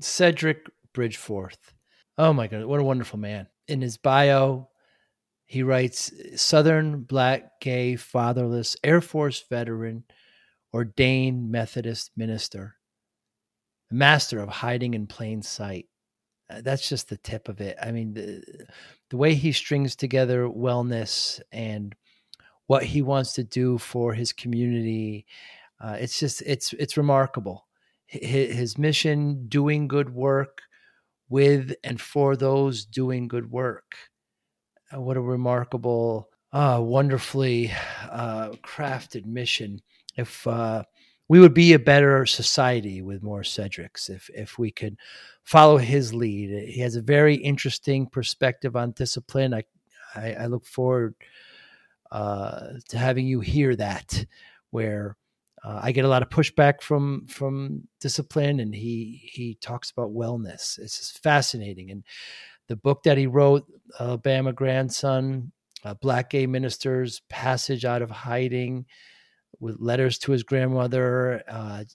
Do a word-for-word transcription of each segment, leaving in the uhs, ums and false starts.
Cedric Bridgeforth. Oh my God, what a wonderful man. In his bio, he writes Southern Black, gay, fatherless, Air Force veteran, ordained Methodist minister, master of hiding in plain sight. Uh, That's just the tip of it. I mean, the, the way he strings together wellness and what he wants to do for his community, uh, it's just, it's, it's remarkable. His, his mission, doing good work with and for those doing good work. Uh, what a remarkable, uh, wonderfully uh, crafted mission. If uh, we would be a better society with more Cedrics, if if we could follow his lead. He has a very interesting perspective on discipline. I I, I look forward uh, to having you hear that, where uh, I get a lot of pushback from from discipline, and he he talks about wellness. It's just fascinating. And the book that he wrote, Alabama Grandson, uh, Black Gay Minister's Passage Out of Hiding, with letters to his grandmother, uh,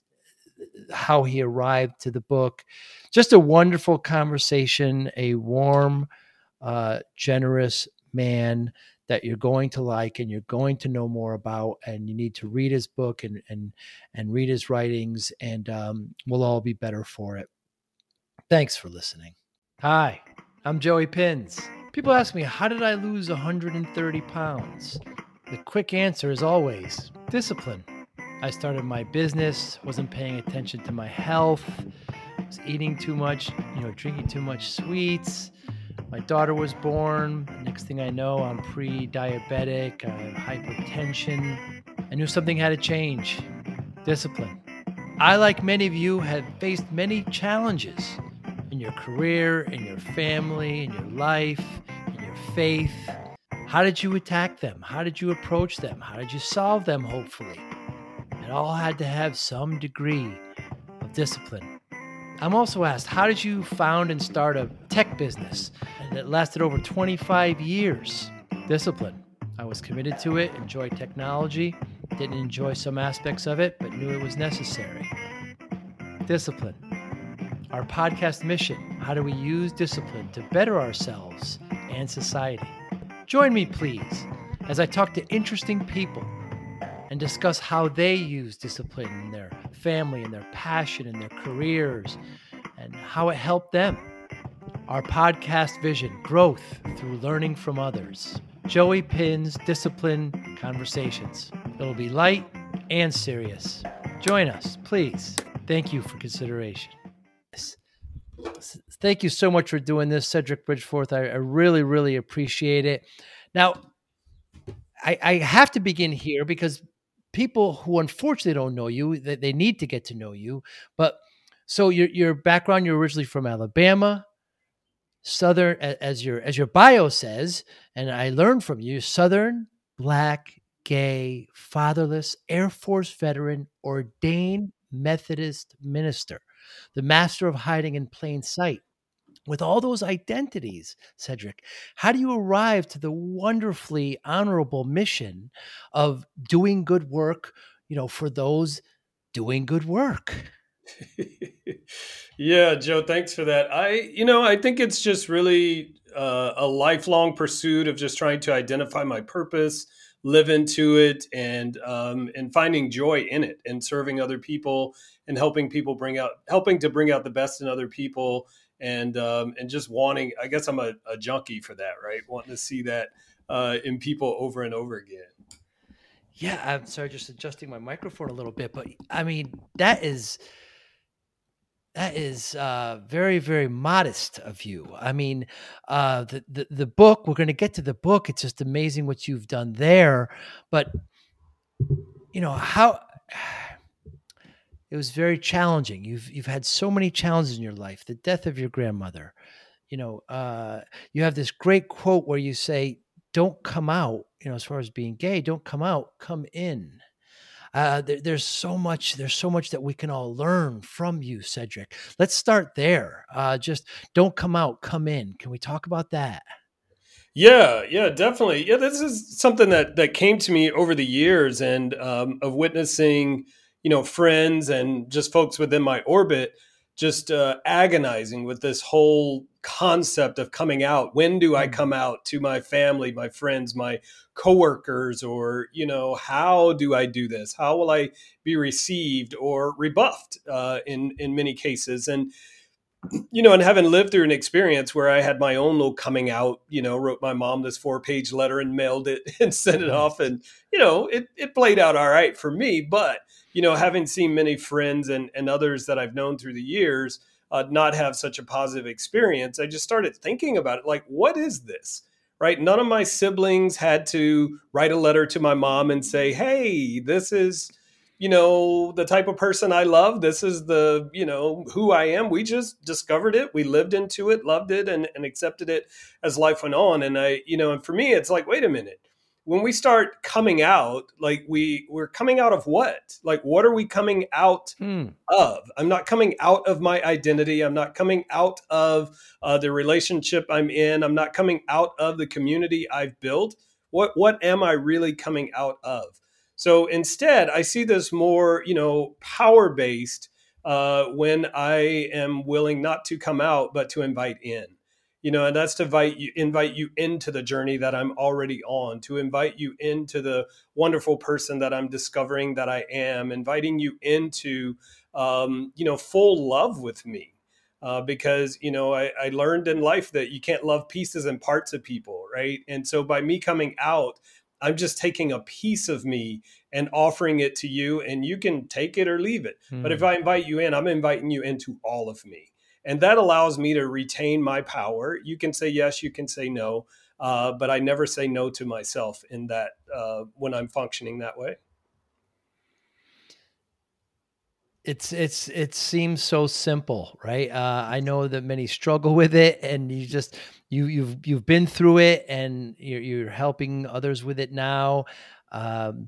how he arrived to the book. Just a wonderful conversation, a warm, uh, generous man that you're going to like and you're going to know more about. And you need to read his book and and and read his writings, and um, we'll all be better for it. Thanks for listening. Hi, I'm Joey Pins. People ask me, how did I lose one hundred thirty pounds? The quick answer is always discipline. I started my business, wasn't paying attention to my health, was eating too much, you know, drinking too much sweets. My daughter was born. Next thing I know, I'm pre-diabetic, I have hypertension. I knew something had to change. Discipline. I, like many of you, have faced many challenges in your career, in your family, in your life, in your faith. How did you attack them? How did you approach them? How did you solve them, hopefully? It all had to have some degree of discipline. I'm also asked, how did you found and start a tech business? And it lasted over twenty-five years. Discipline. I was committed to it, enjoyed technology, didn't enjoy some aspects of it, but knew it was necessary. Discipline. Our podcast mission, how do we use discipline to better ourselves and society? Join me, please, as I talk to interesting people and discuss how they use discipline in their family and their passion and their careers and how it helped them. Our podcast vision, growth through learning from others. Joey Pins Discipline Conversations. It'll be light and serious. Join us, please. Thank you for consideration. Thank you so much for doing this, Cedric Bridgeforth. I, I really, really appreciate it. Now, I, I have to begin here because people who unfortunately don't know you, they, they need to get to know you. But so your your background, you're originally from Alabama, Southern, as your as your bio says, and I learned from you, Southern, Black, gay, fatherless, Air Force veteran, ordained Methodist minister, the master of hiding in plain sight. With all those identities, Cedric, how do you arrive to the wonderfully honorable mission of doing good work, you know, for those doing good work? Yeah, Joe, thanks for that. I, you know, I think it's just really uh, a lifelong pursuit of just trying to identify my purpose, live into it, and um, and finding joy in it, and serving other people, and helping people bring out, helping to bring out the best in other people, and um, and just wanting. I guess I'm a, a junkie for that, right? Wanting to see that uh, in people over and over again. Yeah, I'm sorry, just adjusting my microphone a little bit, but I mean that is. That is uh, very, very modest of you. I mean, uh, the, the the book, we're going to get to the book. It's just amazing what you've done there. But, you know, how it was very challenging. You've you've had so many challenges in your life. The death of your grandmother. You know, uh, you have this great quote where you say, don't come out, you know, as far as being gay, don't come out, come in. Uh, there, there's so much. There's so much that we can all learn from you, Cedric. Let's start there. Uh, just don't come out, come in. Can we talk about that? Yeah, yeah, definitely. Yeah, this is something that that came to me over the years, and um, of witnessing, you know, friends and just folks within my orbit just uh, agonizing with this whole concept of coming out. When do I come out to my family, my friends, my coworkers, or, you know, how do I do this? How will I be received or rebuffed uh, in, in many cases? And, you know, and having lived through an experience where I had my own little coming out, you know, wrote my mom this four page letter and mailed it and sent it off. And, you know, it, it played out all right for me. But, you know, having seen many friends and, and others that I've known through the years uh, not have such a positive experience, I just started thinking about it. Like, what is this? Right? None of my siblings had to write a letter to my mom and say, hey, this is, you know, the type of person I love. This is the, you know, who I am. We just discovered it. We lived into it, loved it, and, and accepted it as life went on. And I, you know, and for me, it's like, wait a minute. When we start coming out, like we, we're coming out of what? Like, what are we coming out Hmm. of? I'm not coming out of my identity. I'm not coming out of uh, the relationship I'm in. I'm not coming out of the community I've built. What, what am I really coming out of? So instead, I see this more, you know, power based uh, when I am willing not to come out, but to invite in, you know, and that's to invite you, invite you into the journey that I'm already on, to invite you into the wonderful person that I'm discovering that I am, inviting you into, um, you know, full love with me. Uh, because, you know, I, I learned in life that you can't love pieces and parts of people, right? And so by me coming out, I'm just taking a piece of me and offering it to you, and you can take it or leave it. Hmm. But if I invite you in, I'm inviting you into all of me. And that allows me to retain my power. You can say yes, you can say no, uh, but I never say no to myself in that uh, when I'm functioning that way. It's it's it seems so simple, right? Uh, I know that many struggle with it, and you just you you've you've been through it, and you're you're helping others with it now. Um,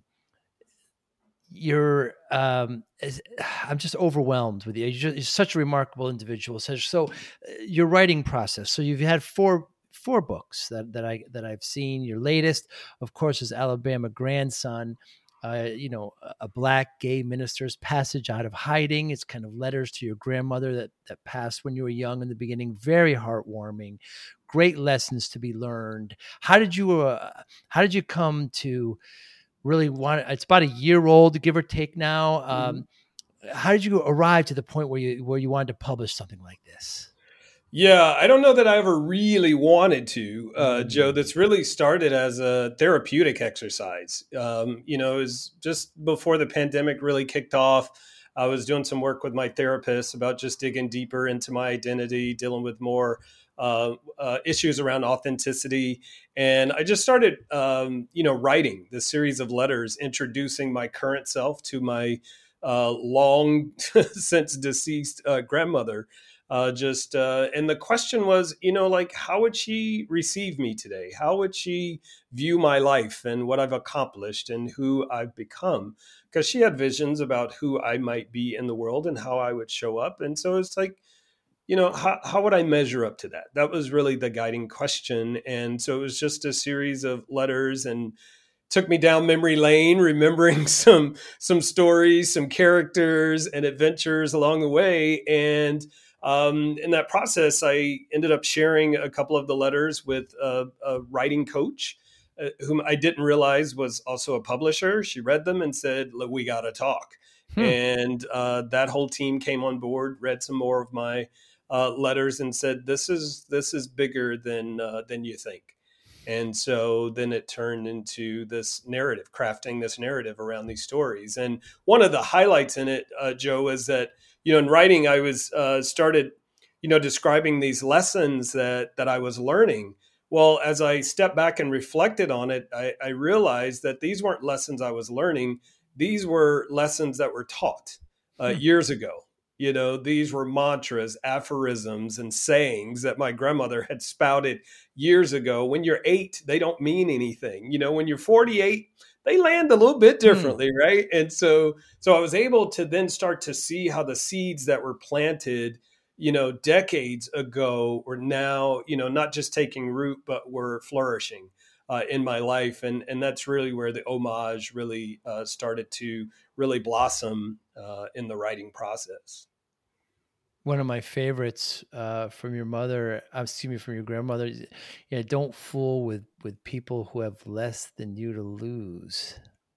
you're um, is- I'm just overwhelmed with you. You're, just, you're such a remarkable individual. So, so uh, your writing process. So you've had four four books that that I that I've seen. Your latest, of course, is Alabama Grandson. Uh, you know, a a black gay minister's passage out of hiding. It's kind of letters to your grandmother that that passed when you were young in the beginning. Very heartwarming. Great lessons to be learned. How did you uh, how did you come to really want? It's about a year old, give or take now. Um, how did you arrive to the point where you where you wanted to publish something like this? Yeah, I don't know that I ever really wanted to, uh, Joe. Mm. That's really started as a therapeutic exercise. Um, you know, it was just before the pandemic really kicked off. I was doing some work with my therapist about just digging deeper into my identity, dealing with more uh, uh, issues around authenticity. And I just started, um, you know, writing this series of letters introducing my current self to my uh, long since deceased uh, grandmother. Uh, just uh, and the question was, you know, like, how would she receive me today? How would she view my life and what I've accomplished and who I've become? Because she had visions about who I might be in the world and how I would show up. And so it's like, you know, how, how would I measure up to that? That was really the guiding question. And so it was just a series of letters, and took me down memory lane, remembering some some stories, some characters and adventures along the way. And um, in that process, I ended up sharing a couple of the letters with a, a writing coach, uh, whom I didn't realize was also a publisher. She read them and said, "Look, we got to talk." Hmm. And uh, that whole team came on board, read some more of my uh, letters, and said, "This is this is bigger than uh, than you think." And so then it turned into this narrative, crafting this narrative around these stories. And one of the highlights in it, uh, Joe, is that, you know, in writing, I was uh, started, you know, describing these lessons that that I was learning. Well, as I stepped back and reflected on it, I, I realized that these weren't lessons I was learning. These were lessons that were taught uh, Hmm. years ago. You know, these were mantras, aphorisms, and sayings that my grandmother had spouted years ago. When you're eight, they don't mean anything. You know, when you're forty-eight, they land a little bit Hmm. differently, right? And so, so I was able to then start to see how the seeds that were planted, you know, decades ago were now, you know, not just taking root, but were flourishing uh, in my life. And and that's really where the homage really uh, started to really blossom uh, in the writing process. One of my favorites uh, from your mother, uh, excuse me, from your grandmother. is, Yeah, don't fool with with people who have less than you to lose.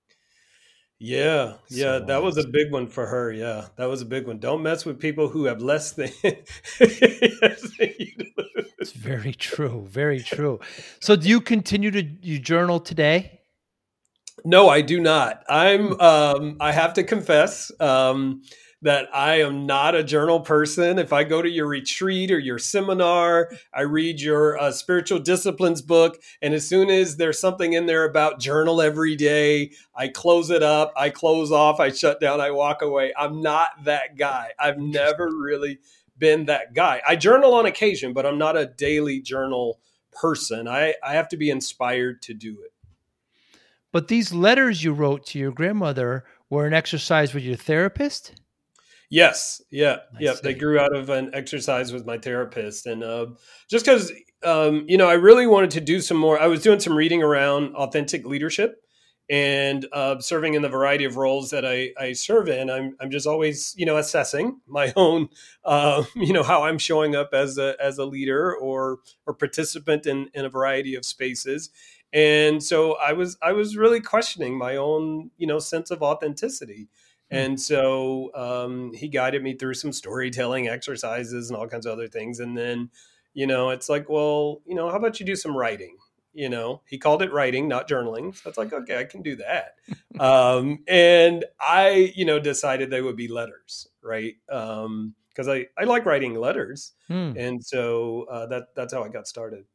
Yeah, So yeah, that was a wise. big one for her. Yeah, that was a big one. Don't mess with people who have less than, less than you to It's lose. very true. Very true. So do you continue to you journal today? No, I do not. Hmm. I'm um I have to confess um that I am not a journal person. If I go to your retreat or your seminar, I read your uh, spiritual disciplines book, and as soon as there's something in there about journal every day, I close it up, I close off, I shut down, I walk away. I'm not that guy. I've Interesting. never really been that guy. I journal on occasion, but I'm not a daily journal person. I I have to be inspired to do it. But these letters you wrote to your grandmother were an exercise with your therapist? Yes, yeah, I yeah. They see. grew out of an exercise with my therapist, and uh, just because um, you know, I really wanted to do some more. I was doing some reading around authentic leadership and uh, serving in the variety of roles that I, I serve in. I'm I'm just always you know assessing my own uh, you know how I'm showing up as a as a leader or or participant in in a variety of spaces. And so I was I was really questioning my own you know sense of authenticity, Hmm. and so um, he guided me through some storytelling exercises and all kinds of other things. And then, you know, it's like, well, you know, how about you do some writing? You know, he called it writing, not journaling. So it's like, okay, I can do that. Um, and I, you know, decided they would be letters, right? Um, because I, I like writing letters. Hmm. And so uh, that that's how I got started.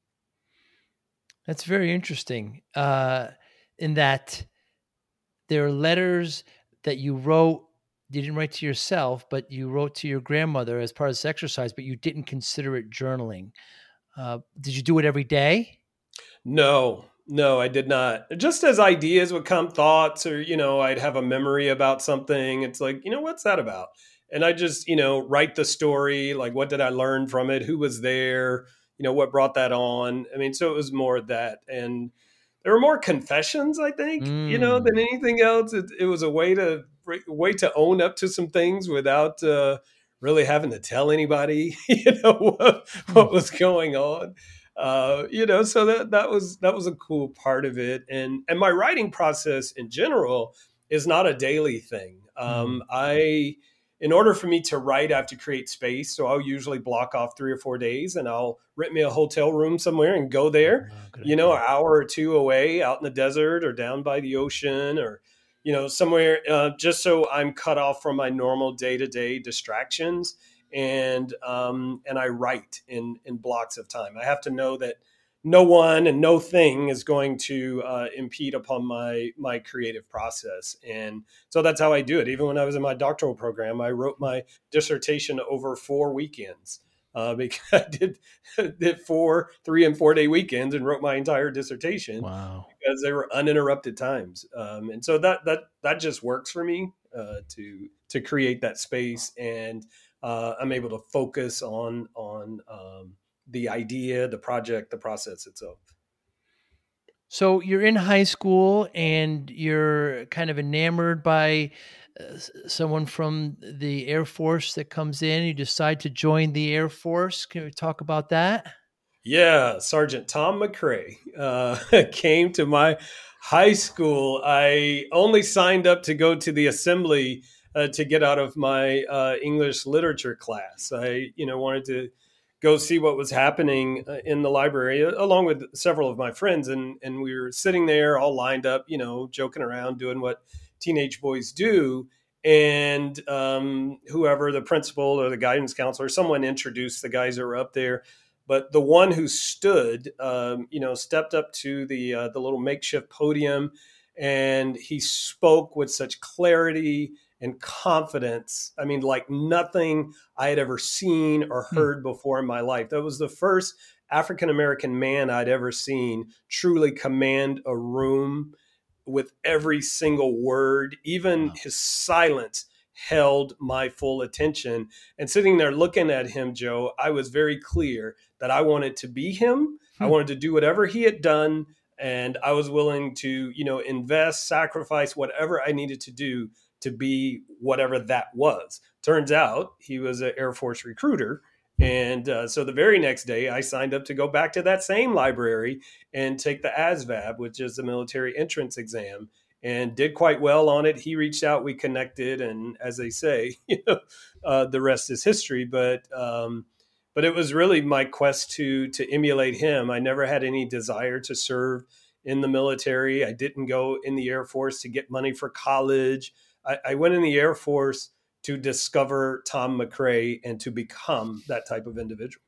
That's very interesting. Uh, in that there are letters that you wrote, you didn't write to yourself, but you wrote to your grandmother as part of this exercise, but you didn't consider it journaling. Uh, did you do it every day? No, no, I did not. Just as ideas would come, thoughts, or, you know, I'd have a memory about something. It's like, you know, what's that about? And I just, you know, write the story. Like, what did I learn from it? Who was there? You know, what brought that on? I mean, so it was more of that. And there were more confessions, I think, you know, than Mm. anything else. It, it was a way to, way to own up to some things without uh, really having to tell anybody, you know, what, Hmm. what was going on. Uh, you know, so that that was that was a cool part of it, and and my writing process in general is not a daily thing. Hmm. Um, I, in order for me to write, I have to create space, so I'll usually block off three or four days, and I'll rent me a hotel room somewhere and go there. Oh, good You know, idea. an hour or two away, out in the desert or down by the ocean, or you know, somewhere, uh, just so I'm cut off from my normal day to day distractions, and um, and I write in in blocks of time. I have to know that no one and no thing is going to uh, impede upon my my creative process, and so that's how I do it. Even when I was in my doctoral program, I wrote my dissertation over four weekends. Uh, because I did did four three and four day weekends and wrote my entire dissertation Wow. because they were uninterrupted times, um, and so that that that just works for me uh, to to create that space, and uh, I'm able to focus on on um, the idea, the project, the process itself. So you're in high school and you're kind of enamored by uh, s- someone from the Air Force that comes in. You decide to join the Air Force. Can we talk about that? Yeah, Sergeant Tom McCrae uh, came to my high school. I only signed up to go to the assembly uh, to get out of my uh, English literature class. I, you know, wanted to go see what was happening uh, in the library, uh, along with several of my friends, and and we were sitting there all lined up, you know, joking around, doing what teenage boys do. And um, whoever the principal or the guidance counselor, someone introduced the guys that were up there, but the one who stood, um, you know, stepped up to the uh, the little makeshift podium, and he spoke with such clarity and confidence. I mean, like nothing I had ever seen or Hmm. heard before in my life. That was the first African American man I'd ever seen truly command a room with every single word. Even Wow. his silence held my full attention. And sitting there looking at him, Joe, I was very clear that I wanted to be him. I Hmm. wanted to do whatever he had done. And I was willing to, you know, invest, sacrifice whatever I needed to do to be whatever that was, turns out he was an Air Force recruiter. And uh, so the very next day, I signed up to go back to that same library and take the A S V A B, which is the military entrance exam, and did quite well on it. He reached out, we connected, and as they say, you know, uh, the rest is history. But um, but it was really my quest to to emulate him. I never had any desire to serve in the military. I didn't go in the Air Force to get money for college. I, I went in the Air Force to discover Tom McRae and to become that type of individual.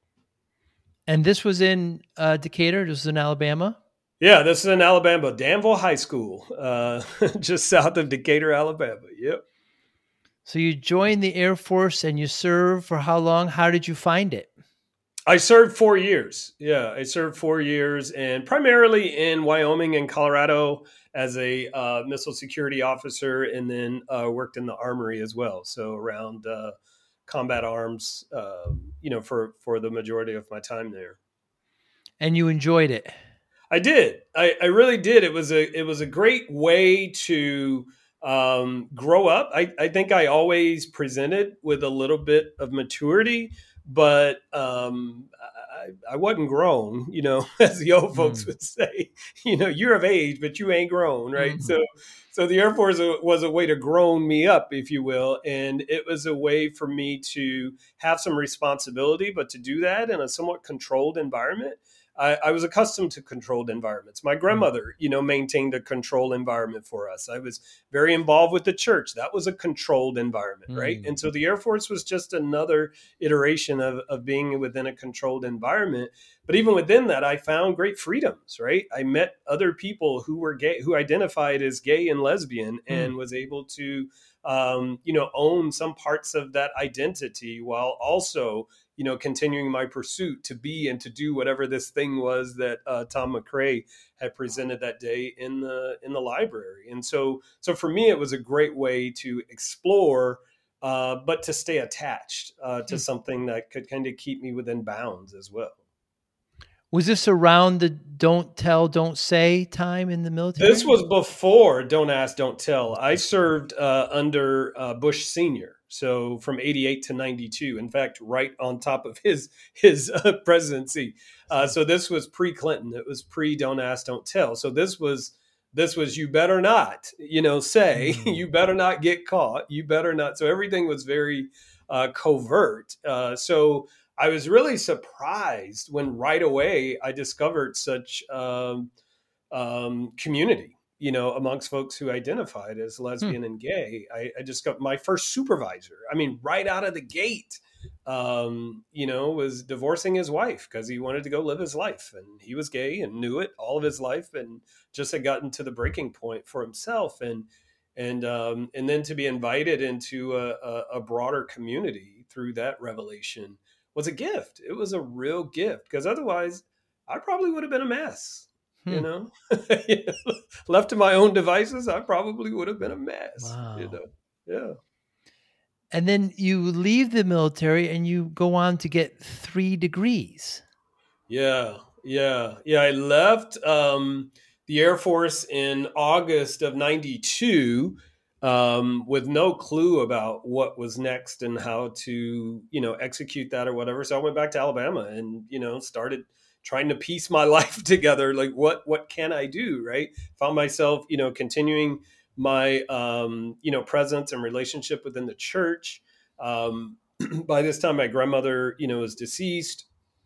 And this was in uh, Decatur? This was in Alabama? Yeah, this is in Alabama, Danville High School, uh, just south of Decatur, Alabama. Yep. So you joined the Air Force and you served for how long? How did you find it? I served four years. Yeah, I served four years and primarily in Wyoming and Colorado as a uh, missile security officer, and then uh, worked in the armory as well. So around uh, combat arms, uh, you know, for, for the majority of my time there. And you enjoyed it? I did. I, I really did. It was a it was a great way to um, grow up. I, I think I always presented with a little bit of maturity, but um, I, I wasn't grown, you know, as the old folks mm. would say. You know, you're of age, but you ain't grown, right? Mm-hmm. So, so the Air Force was a way to grown me up, if you will, and it was a way for me to have some responsibility, but to do that in a somewhat controlled environment. I, I was accustomed to controlled environments. My grandmother, you know, maintained a controlled environment for us. I was very involved with the church. That was a controlled environment, right? Mm. And so the Air Force was just another iteration of, of being within a controlled environment. But even within that, I found great freedoms, right? I met other people who were gay, who identified as gay and lesbian, mm. and was able to, um, you know, own some parts of that identity while also, you know, continuing my pursuit to be and to do whatever this thing was that uh, Tom McRae had presented that day in the in the library. And so, so for me, it was a great way to explore, uh, but to stay attached uh, to mm. something that could kind of keep me within bounds as well. Was this around the don't tell, don't say time in the military? This was before Don't Ask, Don't Tell. I served uh, under uh, Bush Senior. So from eighty-eight to ninety-two, in fact, right on top of his his uh, presidency. Uh, so this was pre-Clinton. It was pre Don't Ask, Don't Tell. So this was this was you better not, you know, say, mm. you better not get caught. You better not. So everything was very uh, covert. Uh, so I was really surprised when right away I discovered such um, um, community, you know, amongst folks who identified as lesbian hmm. and gay. I, I just got my first supervisor. I mean, right out of the gate, um, you know, was divorcing his wife because he wanted to go live his life. And he was gay and knew it all of his life and just had gotten to the breaking point for himself. And and um, and then to be invited into a, a, a broader community through that revelation was a gift. It was a real gift, because otherwise I probably would have been a mess. Hmm. You know, left to my own devices, I probably would have been a mess. Wow. You know, yeah. And then you leave the military and you go on to get three degrees. Yeah, yeah, yeah. I left um, the Air Force in August of ninety-two um, with no clue about what was next and how to, you know, execute that or whatever. So I went back to Alabama and, you know, started trying to piece my life together. Like, what, what can I do? Right. Found myself, you know, continuing my, um, you know, presence and relationship within the church. Um, by this time, my grandmother, you know, was deceased.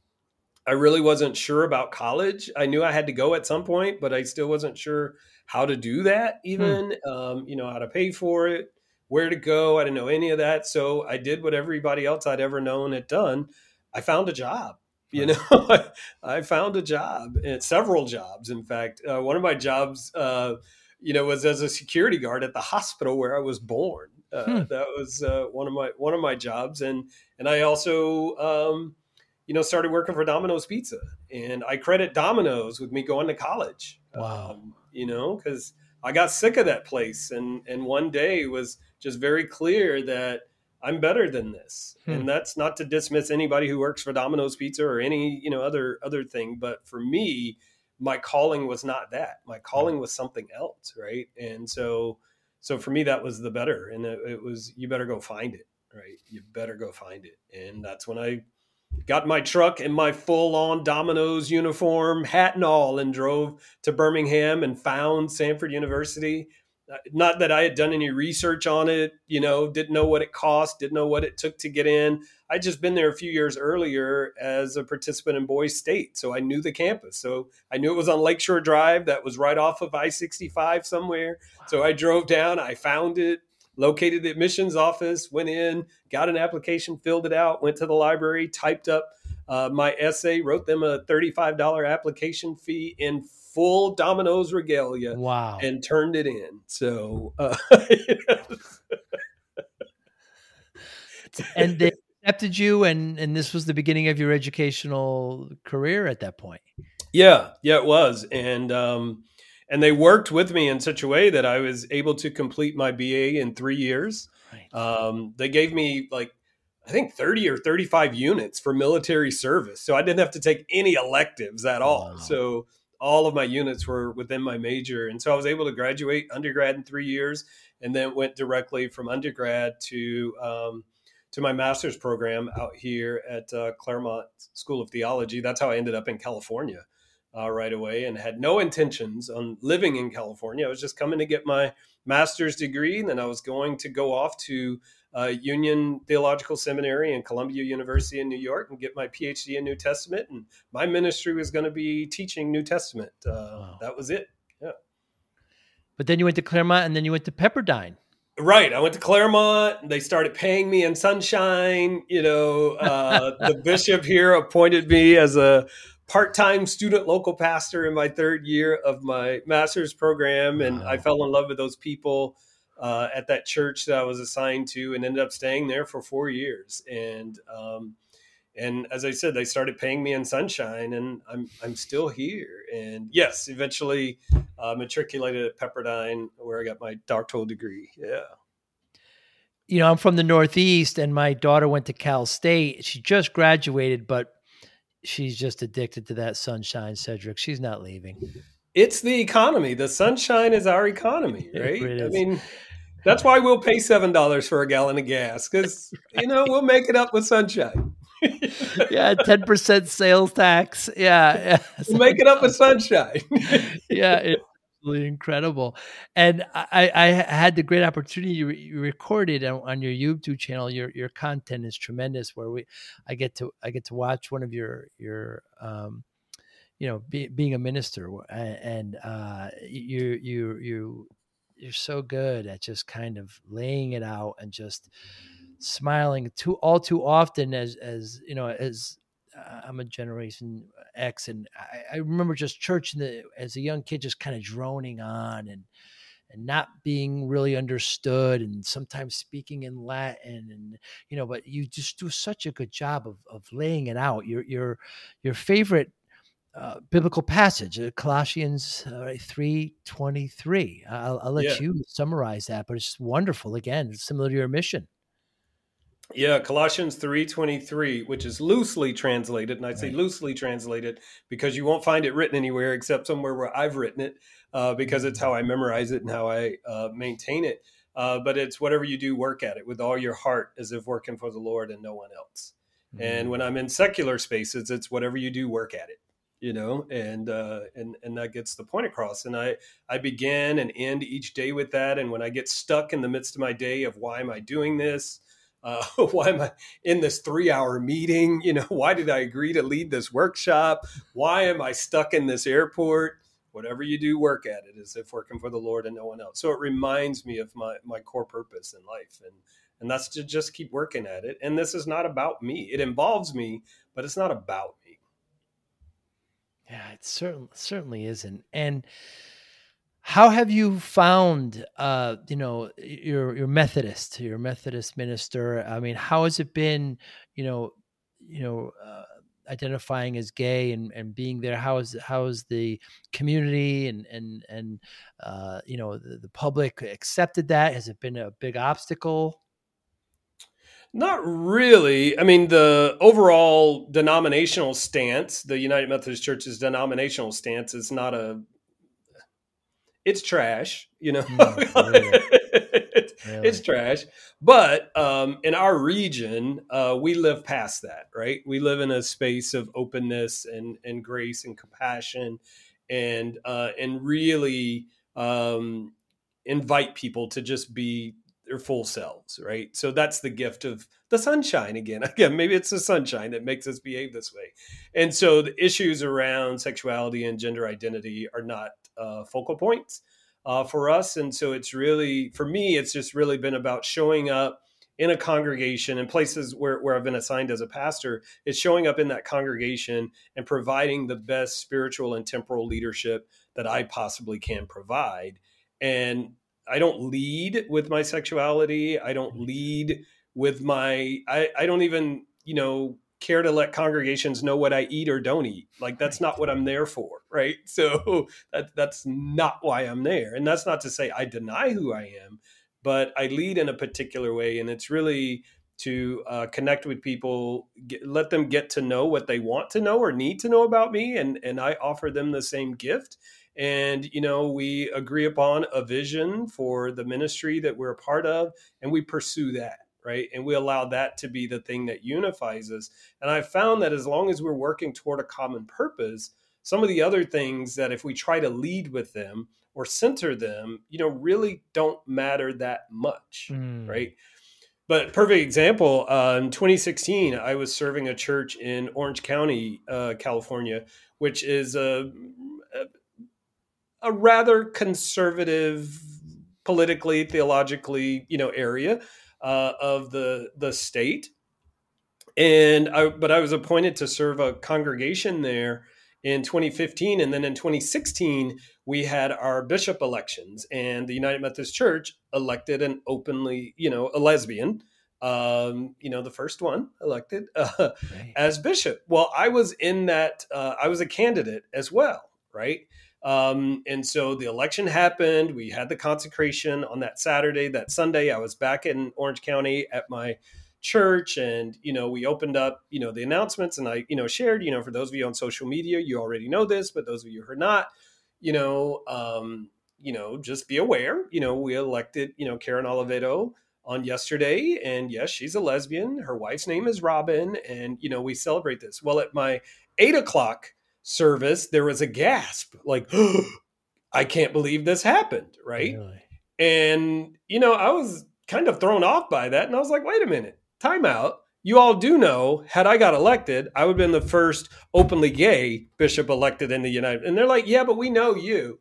I really wasn't sure about college. I knew I had to go at some point, but I still wasn't sure how to do that even, hmm. um, you know, how to pay for it, where to go. I didn't know any of that. So I did what everybody else I'd ever known had done. I found a job. You know, I found a job, and several jobs. In fact, uh, one of my jobs, uh, you know, was as a security guard at the hospital where I was born. Uh, hmm. That was uh, one of my one of my jobs, and and I also, um, you know, started working for Domino's Pizza, and I credit Domino's with me going to college. Wow, um, you know, because I got sick of that place, and and one day was just very clear that I'm better than this. Hmm. And that's not to dismiss anybody who works for Domino's Pizza or any, you know, other, other thing. But for me, my calling was not that. My calling was something else. Right. And so, so for me, that was the better. And it, it was, you better go find it. right? You better go find it. And that's when I got in my truck in my full-on Domino's uniform, hat and all, and drove to Birmingham and found Samford University. Not that I had done any research on it, you know, didn't know what it cost, didn't know what it took to get in. I'd just been there a few years earlier as a participant in Boys State, so I knew the campus. So I knew it was on Lakeshore Drive. That was right off of I sixty-five somewhere. So I drove down, I found it, located the admissions office, went in, got an application, filled it out, went to the library, typed up uh, my essay, wrote them a thirty-five dollars application fee in full Domino's regalia. Wow. And turned it in. So, uh, and they accepted you, and, and this was the beginning of your educational career at that point. Yeah, yeah, it was. And, um, and they worked with me in such a way that I was able to complete my B A in three years. Right. Um, they gave me like, I think thirty or thirty-five units for military service. So I didn't have to take any electives at all. Wow. So all of my units were within my major. And so I was able to graduate undergrad in three years and then went directly from undergrad to, um, to my master's program out here at uh, Claremont School of Theology. That's how I ended up in California uh, right away, and had no intentions on living in California. I was just coming to get my master's degree, and then I was going to go off to uh, Union Theological Seminary and Columbia University in New York and get my P H D in New Testament. And my ministry was going to be teaching New Testament. Uh, wow. That was it. Yeah. But then you went to Claremont, and then you went to Pepperdine. Right. I went to Claremont. They started paying me in sunshine. You know, uh, the bishop here appointed me as a part-time student local pastor in my third year of my master's program. And wow. I fell in love with those people uh, at that church that I was assigned to, and ended up staying there for four years. And, um, and as I said, they started paying me in sunshine, and I'm, I'm still here. And yes, eventually uh, matriculated at Pepperdine, where I got my doctoral degree. Yeah. You know, I'm from the Northeast, and my daughter went to Cal State. She just graduated, but she's just addicted to that sunshine, Cedric. She's not leaving. It's the economy. The sunshine is our economy, right? I mean, that's why we'll pay seven dollars for a gallon of gas, because, you know, we'll make it up with sunshine. Yeah, ten percent sales tax. Yeah. yeah. We'll make it up with sunshine. Yeah, it's absolutely incredible. And I, I had the great opportunity, you, you recorded on, on your YouTube channel. Your your content is tremendous, where we I get to I get to watch one of your your um you know be, being a minister, and uh you you you you're so good at just kind of laying it out and just smiling too all too often. As as you know, as uh, I'm a Generation X, and I, I remember just church in the as a young kid, just kind of droning on and and not being really understood, and sometimes speaking in Latin, and you know, but you just do such a good job of of laying it out. Your your your favorite uh, biblical passage, uh, Colossians uh, three twenty-three. I'll, I'll let yeah. you summarize that, but it's wonderful. Again, it's similar to your mission. Yeah, Colossians three twenty-three, which is loosely translated, and I say right. loosely translated because you won't find it written anywhere except somewhere where I've written it, uh, because it's how I memorize it and how I uh, maintain it. Uh, but it's whatever you do, work at it with all your heart, as if working for the Lord and no one else. Mm-hmm. And when I'm in secular spaces, it's whatever you do, work at it. You know, and uh, and and that gets the point across. And I I begin and end each day with that. And when I get stuck in the midst of my day of why am I doing this? Uh, why am I in this three hour meeting? You know, why did I agree to lead this workshop? Why am I stuck in this airport? Whatever you do, work at it as if working for the Lord and no one else. So it reminds me of my, my core purpose in life. And, and that's to just keep working at it. And this is not about me. It involves me, but it's not about me. Yeah, it certainly, certainly isn't. And how have you found, uh, you know, your your Methodist, your Methodist minister? I mean, how has it been, you know, you know, uh, identifying as gay and, and being there? How is how is the community and and and uh, you know the, the public accepted that? Has it been a big obstacle? Not really. I mean, the overall denominational stance, the United Methodist Church's denominational stance, is not a. It's trash, you know. Mm, Really? It's trash. But um, in our region, uh, we live past that, right? We live in a space of openness and, and grace and compassion, and uh, and really um, invite people to just be their full selves, right? So that's the gift of the sunshine again. Again, maybe it's the sunshine that makes us behave this way. And so the issues around sexuality and gender identity are not uh, focal points uh, for us. And so it's really, for me, it's just really been about showing up in a congregation in places where, where I've been assigned as a pastor. It's showing up in that congregation and providing the best spiritual and temporal leadership that I possibly can provide. And I don't lead with my sexuality. I don't lead with my, I, I don't even, you know, care to let congregations know what I eat or don't eat. Like, that's Right. not what I'm there for. Right. So that, that's not why I'm there. And that's not to say I deny who I am, but I lead in a particular way. And it's really to uh, connect with people, get, let them get to know what they want to know or need to know about me. And, and I offer them the same gift. And, you know, we agree upon a vision for the ministry that we're a part of, and we pursue that, right? And we allow that to be the thing that unifies us. And I've found that as long as we're working toward a common purpose, some of the other things that if we try to lead with them or center them, you know, really don't matter that much, Mm. right? But perfect example, uh, in twenty sixteen, I was serving a church in Orange County, uh, California, which is a, a a rather conservative, politically, theologically, you know, area uh, of the the state. And I, but I was appointed to serve a congregation there in twenty fifteen, and then in twenty sixteen we had our bishop elections, and the United Methodist Church elected an openly, you know, a lesbian, um, you know, the first one elected uh, Right. as bishop. Well, I was in that. Uh, I was a candidate as well, right? Um, and so the election happened. We had the consecration on that Saturday. That Sunday, I was back in Orange County at my church, and you know, we opened up, you know, the announcements, and I, you know, shared, you know, for those of you on social media, you already know this, but those of you who are not, you know, um, you know, just be aware. You know, we elected, you know, Karen Oliveto on yesterday, and yes, she's a lesbian. Her wife's name is Robin, and you know, we celebrate this. Well, at my eight o'clock service, there was a gasp, like, oh, I can't believe this happened, right? Really? And you know, I was kind of thrown off by that, and I was like, wait a minute, time out. You all do know, had I got elected, I would have been the first openly gay bishop elected in the United. And they're like, yeah, but we know you.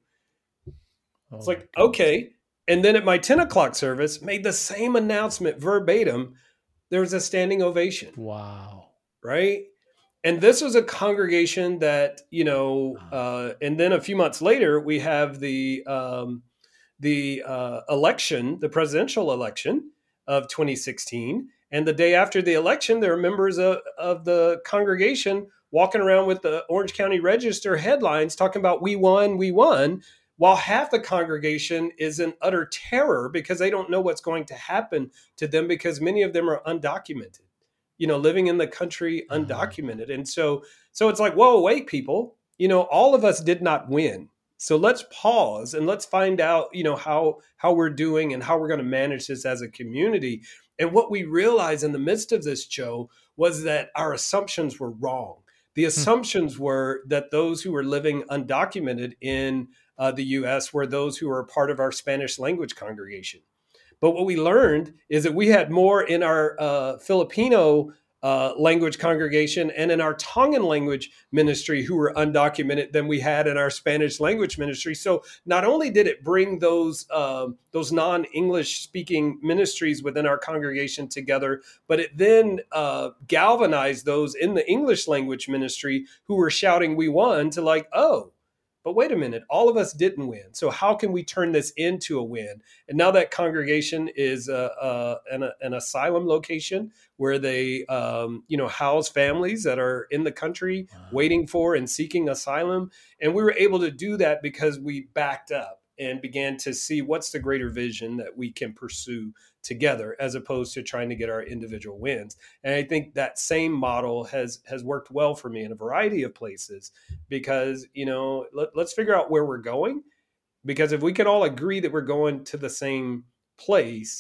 Oh, It's my like, goodness. okay. And then at my ten o'clock service, made the same announcement verbatim. There was a standing ovation, Wow. right? And this was a congregation that, you know, uh, and then a few months later, we have the um, the uh, election, the presidential election of twenty sixteen. And the day after the election, there are members of, of the congregation walking around with the Orange County Register headlines talking about "we won, we won," while half the congregation is in utter terror because they don't know what's going to happen to them, because many of them are undocumented, you know, living in the country undocumented. And so, so it's like, whoa, wait, people, you know, all of us did not win. So let's pause and let's find out, you know, how, how we're doing and how we're going to manage this as a community. And what we realized in the midst of this, Joe, was that our assumptions were wrong. The assumptions were that those who were living undocumented in uh, the U S were those who were part of our Spanish language congregation. But what we learned is that we had more in our uh, Filipino uh, language congregation and in our Tongan language ministry who were undocumented than we had in our Spanish language ministry. So not only did it bring those um, those non-English speaking ministries within our congregation together, but it then uh, galvanized those in the English language ministry who were shouting, "We won," to like, oh, but wait a minute, all of us didn't win. So how can we turn this into a win? And now that congregation is uh, uh, an, an asylum location where they, um, you know, house families that are in the country Wow. waiting for and seeking asylum. And we were able to do that because we backed up and began to see what's the greater vision that we can pursue together, as opposed to trying to get our individual wins. And I think that same model has has worked well for me in a variety of places, because, you know, let, let's figure out where we're going, because if we can all agree that we're going to the same place,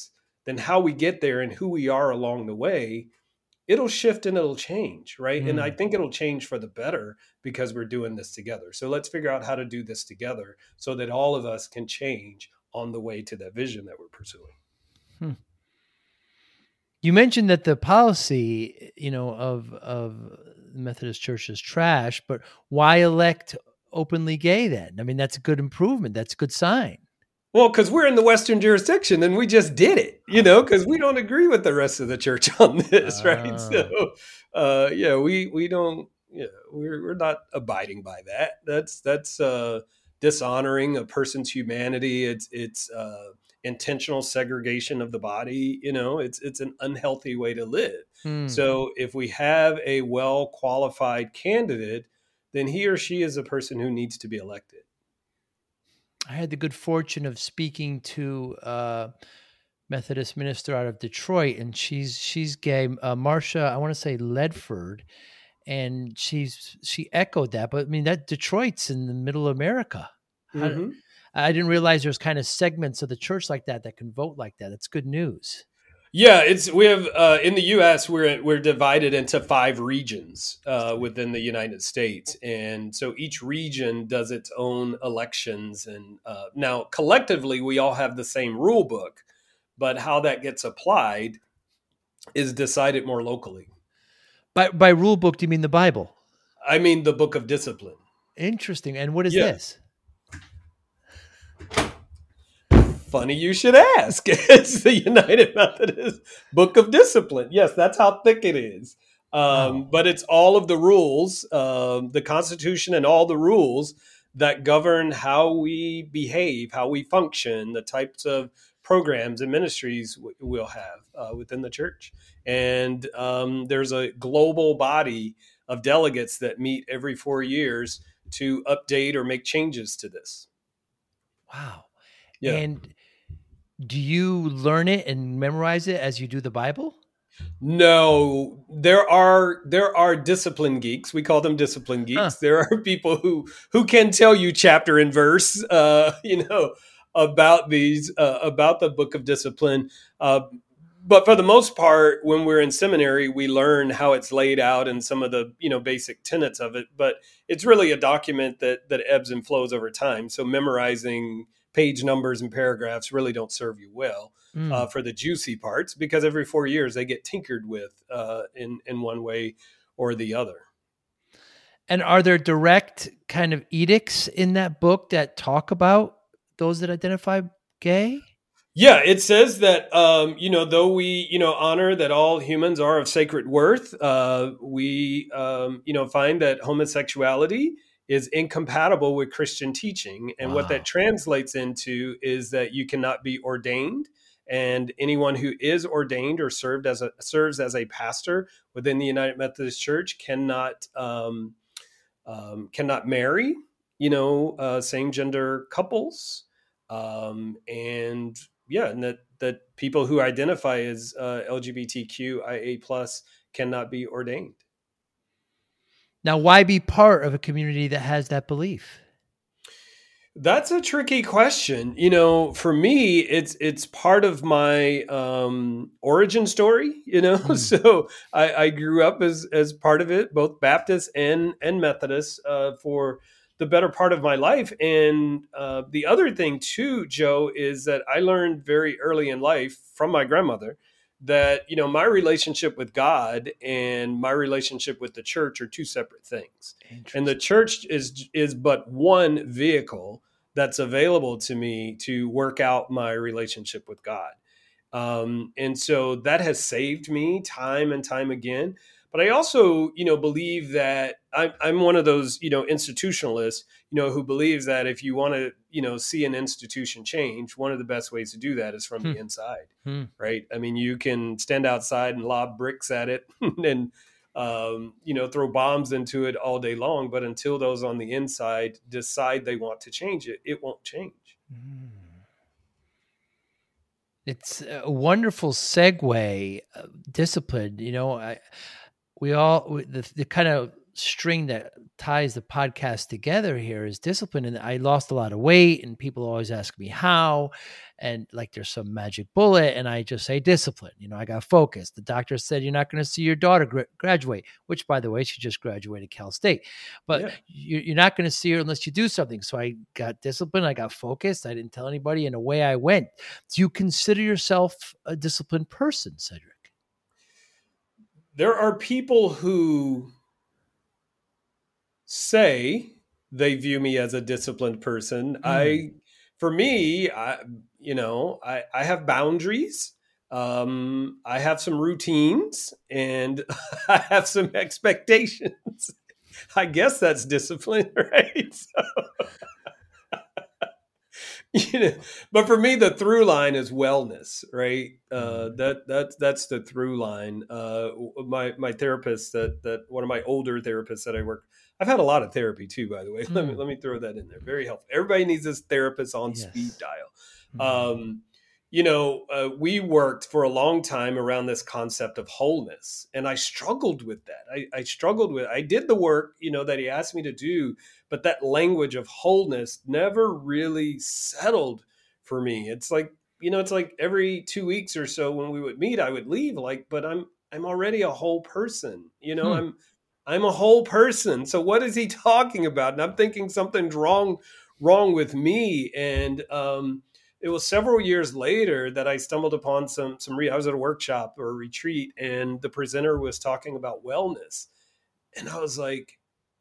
then how we get there and who we are along the way, it'll shift and it'll change, right? Mm. And I think it'll change for the better because we're doing this together. So let's figure out how to do this together so that all of us can change on the way to that vision that we're pursuing. Hmm. You mentioned that the policy, you know, of of the Methodist Church is trash, but why elect openly gay then? I mean, that's a good improvement. That's a good sign. Well, because we're in the Western jurisdiction and we just did it, you know, because we don't agree with the rest of the church on this, uh, right? So, uh, yeah, we we don't, yeah, we're we're not abiding by that. That's that's uh, dishonoring a person's humanity. It's it's uh, intentional segregation of the body. You know, it's it's an unhealthy way to live. Hmm. So, if we have a well qualified candidate, then he or she is a person who needs to be elected. I had the good fortune of speaking to a Methodist minister out of Detroit, and she's she's gay, uh, Marcia, I want to say Ledford, and she's she echoed that. But I mean, that Detroit's in the middle of America. Mm-hmm. I, I didn't realize there's kind of segments of the church like that that can vote like that. That's good news. Yeah, it's we have uh, in the U S we're we're divided into five regions uh, within the United States, and so each region does its own elections. And uh, now collectively, we all have the same rule book, but how that gets applied is decided more locally. By by rule book, do you mean the Bible? I mean the Book of Discipline. Interesting. And what is yeah. this? Funny you should ask. It's the United Methodist Book of Discipline. Yes, that's how thick it is. Um, wow. But it's all of the rules, um, the Constitution and all the rules that govern how we behave, how we function, the types of programs and ministries w- we'll have uh, within the church. And um, there's a global body of delegates that meet every four years to update or make changes to this. Wow. Yeah. And do you learn it and memorize it as you do the Bible? No, there are there are discipline geeks. We call them discipline geeks. Huh. There are people who who can tell you chapter and verse, uh, you know, about these uh, about the Book of Discipline. Uh, but for the most part, when we're in seminary, we learn how it's laid out and some of the you know basic tenets of it. But it's really a document that that ebbs and flows over time. So memorizing page numbers and paragraphs really don't serve you well mm. uh, for the juicy parts, because every four years they get tinkered with uh, in, in one way or the other. And are there direct kind of edicts in that book that talk about those that identify gay? Yeah, it says that, um, you know, though we, you know, honor that all humans are of sacred worth, uh, we, um, you know, find that homosexuality is incompatible with Christian teaching. And wow. what that translates into is that you cannot be ordained, and anyone who is ordained or served as a serves as a pastor within the United Methodist Church cannot um, um, cannot marry, you know, uh, same gender couples, um, and yeah, and that that people who identify as uh, L G B T Q I A plus cannot be ordained. Now, why be part of a community that has that belief? That's a tricky question. You know, for me, it's it's part of my um, origin story. You know, mm. so I, I grew up as as part of it, both Baptist and and Methodist uh, for the better part of my life. And uh, the other thing too, Joe, is that I learned very early in life from my grandmother that, you know, my relationship with God and my relationship with the church are two separate things. And the church is is but one vehicle that's available to me to work out my relationship with God. Um, and so that has saved me time and time again. But I also, you know, believe that I'm, I'm one of those, you know, institutionalists, you know, who believes that if you want to, you know, see an institution change, one of the best ways to do that is from hmm. the inside, hmm. right? I mean, you can stand outside and lob bricks at it and, um, you know, throw bombs into it all day long. But until those on the inside decide they want to change it, it won't change. Mm. It's a wonderful segue, uh, discipline. You know, I, we all the, the kind of string that ties the podcast together here is discipline. And I lost a lot of weight, and people always ask me how, and like there's some magic bullet, and I just say discipline. You know, I got focused. The doctor said you're not going to see your daughter gra- graduate, which, by the way, she just graduated Cal State, but Yeah. you, you're not going to see her unless you do something. So I got disciplined. I got focused. I didn't tell anybody, and away I went. Do you consider yourself a disciplined person, Cedric? There are people who say they view me as a disciplined person. Mm. I, for me, I, you know, I, I have boundaries. Um, I have some routines, and I have some expectations. I guess that's discipline, right? So, you know, but for me, the through line is wellness, right? Uh, that that that's the through line. Uh, my my therapist, that that one of my older therapists that I work, I've had a lot of therapy too, by the way. Mm. Let me let me throw that in there. Very helpful. Everybody needs this therapist on yes. speed dial. Mm. Um, you know, uh, we worked for a long time around this concept of wholeness, and I struggled with that. I, I struggled with. I did the work, you know, that he asked me to do, but that language of wholeness never really settled for me. It's like, you know, it's like every two weeks or so when we would meet, I would leave like, but I'm I'm already a whole person. You know, hmm. I'm I'm a whole person. So what is he talking about? And I'm thinking something's wrong wrong with me. And um, it was several years later that I stumbled upon some some. Re- I was at a workshop or a retreat, and the presenter was talking about wellness, and I was like,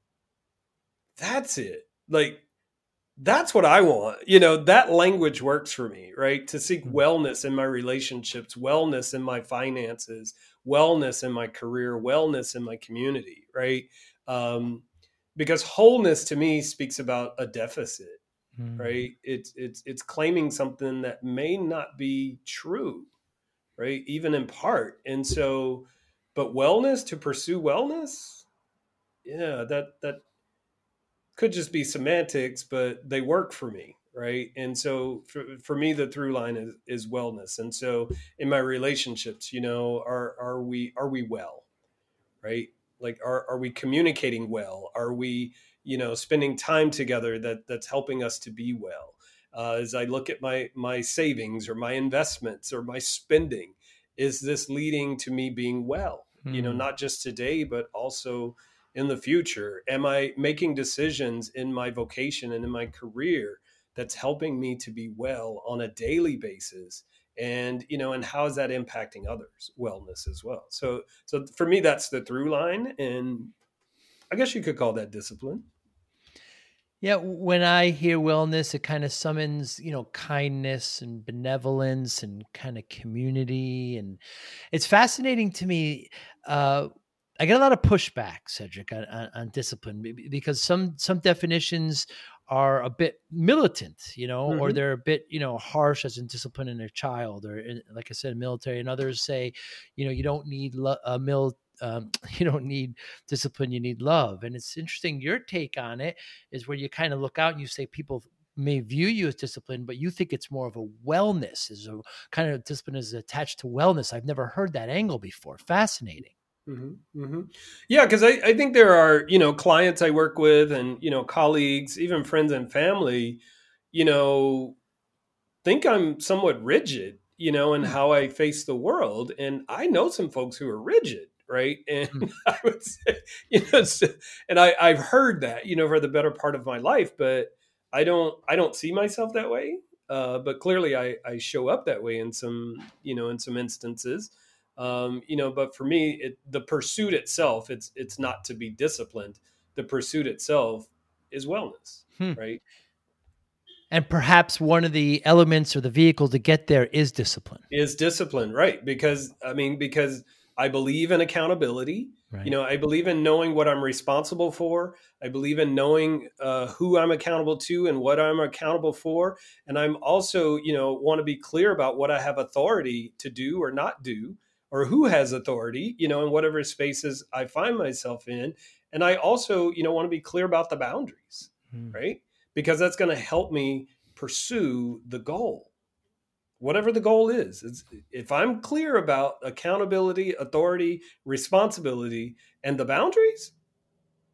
that's it. Like, that's what I want. You know, that language works for me, right? To seek wellness in my relationships, wellness in my finances, wellness in my career, wellness in my community, right? Um, because wholeness to me speaks about a deficit, mm. right? It's it's it's claiming something that may not be true, right? Even in part. And so, but wellness, to pursue wellness, yeah, that that could just be semantics, but they work for me, right? And so for, for me, the through line is, is wellness. And so in my relationships, you know, are are we are we well, right? Like, are are we communicating well? Are we, you know, spending time together that that's helping us to be well? Uh, as I look at my my savings or my investments or my spending, is this leading to me being well? Mm. You know, not just today, but also in the future. Am I making decisions in my vocation and in my career that's helping me to be well on a daily basis? And, you know, and how is that impacting others' wellness as well? So, so for me, that's the through line. And I guess you could call that discipline. Yeah. When I hear wellness, it kind of summons, you know, kindness and benevolence and kind of community. And it's fascinating to me. Uh, I get a lot of pushback, Cedric, on, on, on discipline, because some some definitions are a bit militant, you know, mm-hmm. or they're a bit, you know, harsh as in disciplining a child, or in, like I said, military. And others say, you know, you don't need lo- a mil, um, you don't need discipline, you need love. And it's interesting. Your take on it is where you kind of look out and you say people may view you as disciplined, but you think it's more of a wellness, is a kind of discipline is attached to wellness. I've never heard that angle before. Fascinating. Mm-hmm, mm-hmm. Yeah, because I, I think there are, you know, clients I work with and, you know, colleagues, even friends and family, you know, think I'm somewhat rigid, you know, in mm-hmm. how I face the world. And I know some folks who are rigid, right? And mm-hmm. I would say, you know, and I, I've heard that, you know, for the better part of my life, but I don't, I don't see myself that way. Uh, but clearly I, I show up that way in some, you know, in some instances. Um, you know, but for me, it, the pursuit itself, it's it's not to be disciplined. The pursuit itself is wellness, hmm. right? And perhaps one of the elements or the vehicle to get there is discipline. Is discipline, right? Because I mean, because I believe in accountability. Right. You know, I believe in knowing what I'm responsible for. I believe in knowing uh, who I'm accountable to and what I'm accountable for. And I'm also, you know, want to be clear about what I have authority to do or not do, or who has authority, you know, in whatever spaces I find myself in. And I also, you know, want to be clear about the boundaries, mm. right? Because that's going to help me pursue the goal, whatever the goal is. It's, if I'm clear about accountability, authority, responsibility, and the boundaries,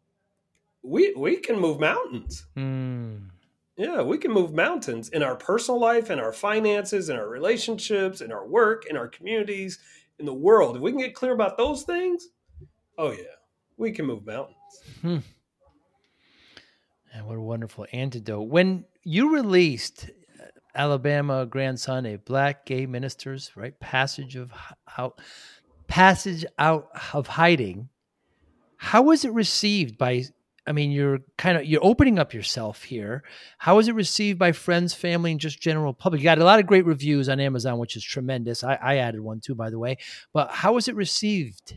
we we can move mountains. Mm. Yeah, we can move mountains in our personal life, in our finances, in our relationships, in our work, in our communities, in the world. If we can get clear about those things, oh yeah, we can move mountains. Hmm. And what a wonderful antidote. When you released uh, Alabama Grandson, a black gay minister's right passage of h- out passage out of hiding, how was it received by? I mean, you're kind of you're opening up yourself here. How was it received by friends, family, and just general public? You got a lot of great reviews on Amazon, which is tremendous. I, I added one too, by the way. But how was it received?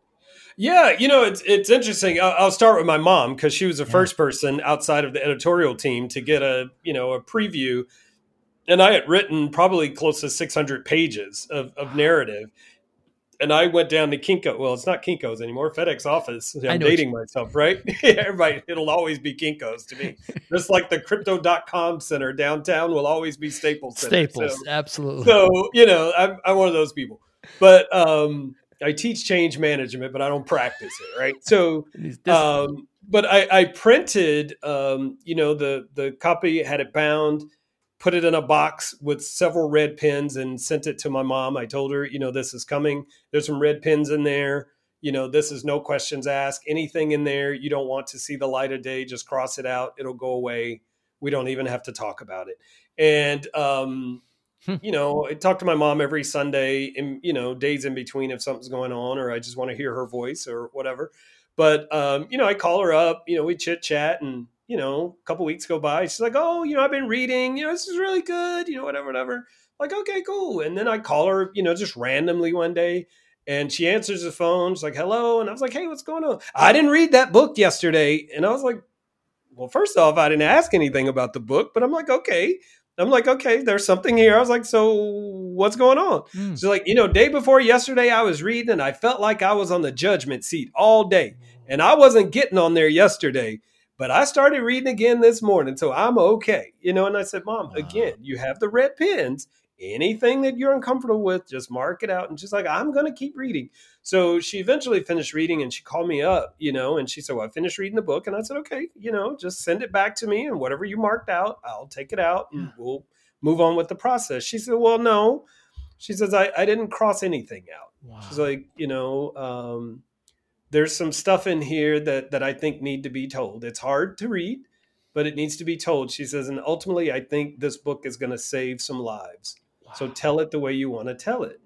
Yeah, you know, it's it's interesting. I'll, I'll start with my mom because she was the Yeah. first person outside of the editorial team to get a you know a preview, and I had written probably close to six hundred pages of, of narrative. And I went down to Kinko. Well, it's not Kinko's anymore. FedEx office. I I'm know. dating myself, right? Everybody, it'll always be Kinko's to me. Just like the crypto dot com center downtown will always be Staples Center. Staples, So, absolutely. so you know, I'm, I'm one of those people. But um, I teach change management, but I don't practice it, right? So, um, but I, I printed, um, you know, the the copy, had it bound, put it in a box with several red pens and sent it to my mom. I told her, you know, this is coming. There's some red pens in there. You know, this is no questions asked. Anything in there you don't want to see the light of day, just cross it out. It'll go away. We don't even have to talk about it. And, um, you know, I talk to my mom every Sunday in, you know, days in between if something's going on or I just want to hear her voice or whatever. But, um, you know, I call her up, you know, we chit chat and, you know, a couple weeks go by. She's like, oh, you know, I've been reading, you know, this is really good, you know, whatever, whatever. Like, okay, cool. And then I call her, you know, just randomly one day and she answers the phone. She's like, hello. And I was like, hey, what's going on? I didn't read that book yesterday. And I was like, well, first off, I didn't ask anything about the book, but I'm like, okay. I'm like, okay, there's something here. I was like, so what's going on? Mm. She's like, you know, day before yesterday, I was reading and I felt like I was on the judgment seat all day. And I wasn't getting on there yesterday, but I started reading again this morning. So I'm okay. You know, and I said, Mom, wow. Again, you have the red pens. Anything that you're uncomfortable with, just mark it out. And she's like, I'm going to keep reading. So she eventually finished reading and she called me up, you know, and she said, well, I finished reading the book. And I said, okay, you know, just send it back to me and whatever you marked out, I'll take it out and we'll move on with the process. She said, well, no, she says, I, I didn't cross anything out. Wow. She's like, you know, um, there's some stuff in here that, that I think need to be told. It's hard to read, but it needs to be told. She says, and ultimately, I think this book is going to save some lives. Wow. So tell it the way you want to tell it.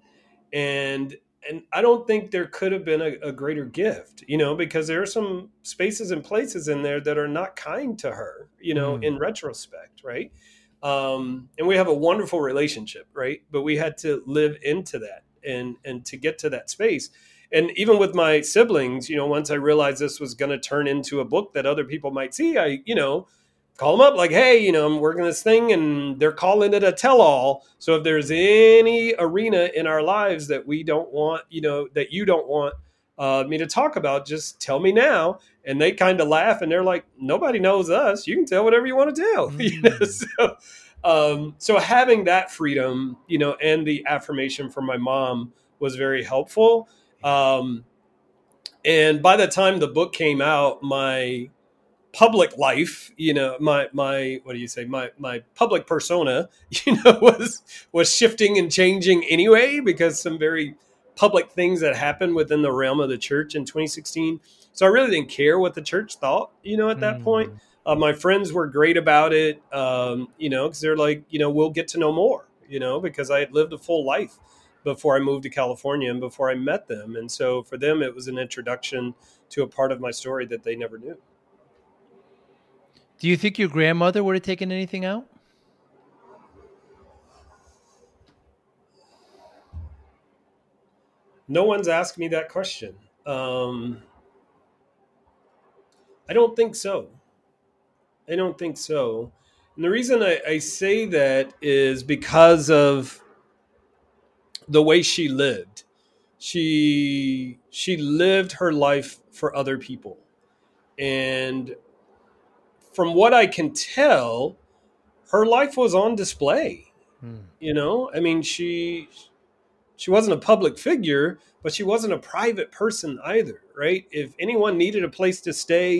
And and I don't think there could have been a, a greater gift, you know, because there are some spaces and places in there that are not kind to her, you know, mm. in retrospect, right? Um, and we have a wonderful relationship, right? But we had to live into that and and to get to that space. And even with my siblings, you know, once I realized this was going to turn into a book that other people might see, I, you know, call them up like, hey, you know, I'm working this thing and they're calling it a tell-all. So if there's any arena in our lives that we don't want, you know, that you don't want uh, me to talk about, just tell me now. And they kind of laugh and they're like, nobody knows us. You can tell whatever you want to tell. Mm. You know? So, um, so having that freedom, you know, and the affirmation from my mom was very helpful. Um, and by the time the book came out, my public life, you know, my, my, what do you say? My, my public persona, you know, was, was shifting and changing anyway, because some very public things that happened within the realm of the church in twenty sixteen. So I really didn't care what the church thought, you know, at that mm. point. Uh, my friends were great about it, um, you know, because they're like, you know, we'll get to know more, you know, because I had lived a full life before I moved to California and before I met them. And so for them, it was an introduction to a part of my story that they never knew. Do you think your grandmother would have taken anything out? No one's asked me that question. Um, I don't think so. I don't think so. And the reason I, I say that is because of the way she lived. She she lived her life for other people. And from what I can tell, her life was on display. Hmm. You know, I mean, she she wasn't a public figure, but she wasn't a private person either, right? If anyone needed a place to stay,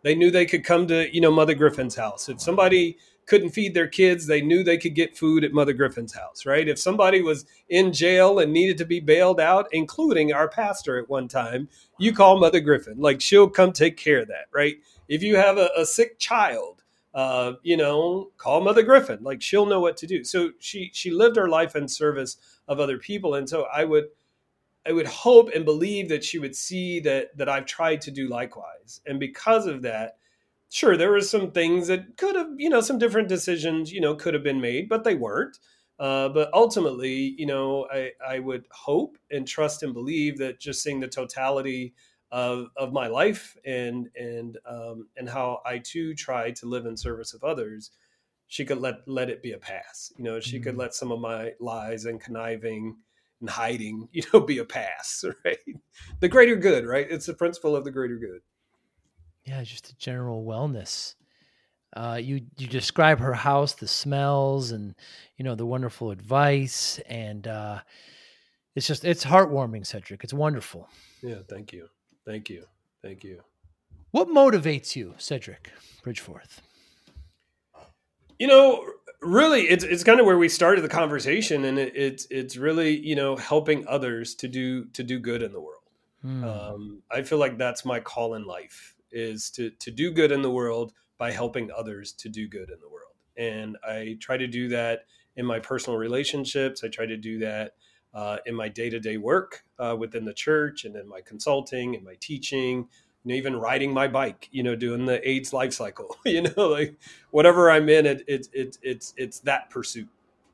They knew they could come to, you know, Mother Griffin's house. If somebody couldn't feed their kids, they knew they could get food at Mother Griffin's house, right? If somebody was in jail and needed to be bailed out, including our pastor at one time, you call Mother Griffin. Like, she'll come take care of that, right? If you have a, a sick child, uh, you know, call Mother Griffin. Like, she'll know what to do. So she she lived her life in service of other people. And so I would I would hope and believe that she would see that that I've tried to do likewise. And because of that, sure, there were some things that could have, you know, some different decisions, you know, could have been made, but they weren't. Uh, but ultimately, you know, I, I would hope and trust and believe that just seeing the totality of, of my life and and um, and how I too try to live in service of others, she could let let it be a pass. You know, she mm-hmm. could let some of my lies and conniving and hiding, you know, be a pass, right? The greater good, right? It's the principle of the greater good. Yeah, just a general wellness. Uh, you you describe her house, the smells, and you know the wonderful advice, and uh, it's just it's heartwarming, Cedric. It's wonderful. Yeah, thank you, thank you, thank you. What motivates you, Cedric Bridgeforth? You know, really, it's it's kind of where we started the conversation, and it, it's it's really, you know, helping others to do to do good in the world. Hmm. Um, I feel like that's my call in life, is to to do good in the world by helping others to do good in the world. And I try to do that in my personal relationships. I try to do that uh, in my day-to-day work uh, within the church, and in my consulting and my teaching, you know, even riding my bike, you know, doing the AIDS life cycle, you know, like whatever I'm in, it, it, it, it's, it's that pursuit.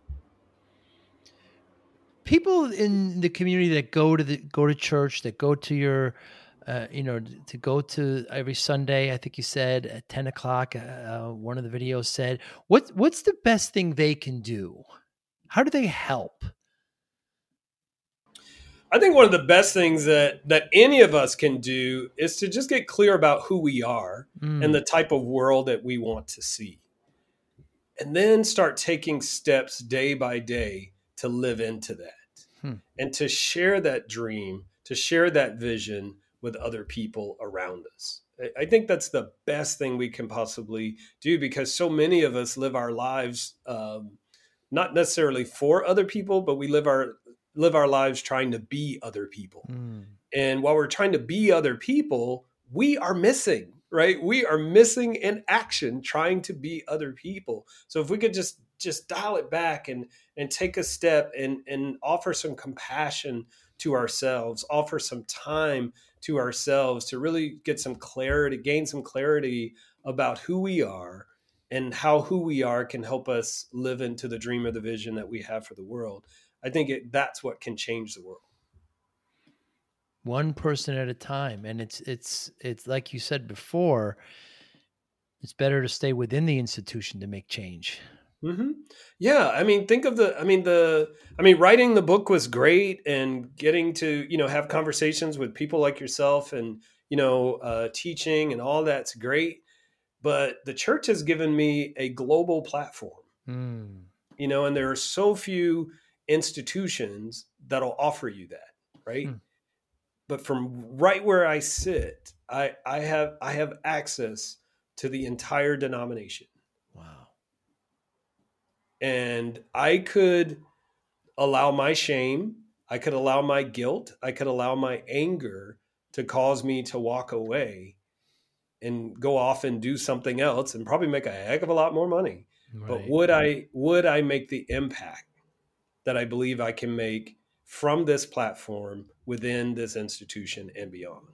People in the community that go to the, go to church, that go to your, Uh, you know, to go to every Sunday, I think you said at ten o'clock, uh, one of the videos said, what, what's the best thing they can do? How do they help? I think one of the best things that, that any of us can do is to just get clear about who we are mm. and the type of world that we want to see. And then start taking steps day by day to live into that hmm. and to share that dream, to share that vision with other people around us. I think that's the best thing we can possibly do, because so many of us live our lives, um, not necessarily for other people, but we live our live our lives trying to be other people. Mm. And while we're trying to be other people, we are missing, right? We are missing in action, trying to be other people. So if we could just just dial it back and and take a step and and offer some compassion to ourselves, offer some time to ourselves to really get some clarity, gain some clarity about who we are and how who we are can help us live into the dream or the vision that we have for the world. I think it, that's what can change the world. One person at a time. And it's, it's, it's like you said before, it's better to stay within the institution to make change. Mm-hmm. Yeah. I mean, think of the, I mean, the, I mean, writing the book was great, and getting to, you know, have conversations with people like yourself and, you know, uh, teaching and all that's great. But the church has given me a global platform, mm. you know, and there are so few institutions that'll offer you that. Right. Mm. But from right where I sit, I, I have, I have access to the entire denomination. Wow. And I could allow my shame, I could allow my guilt, I could allow my anger to cause me to walk away and go off and do something else and probably make a heck of a lot more money. Right. But would I would I make the impact that I believe I can make from this platform within this institution and beyond?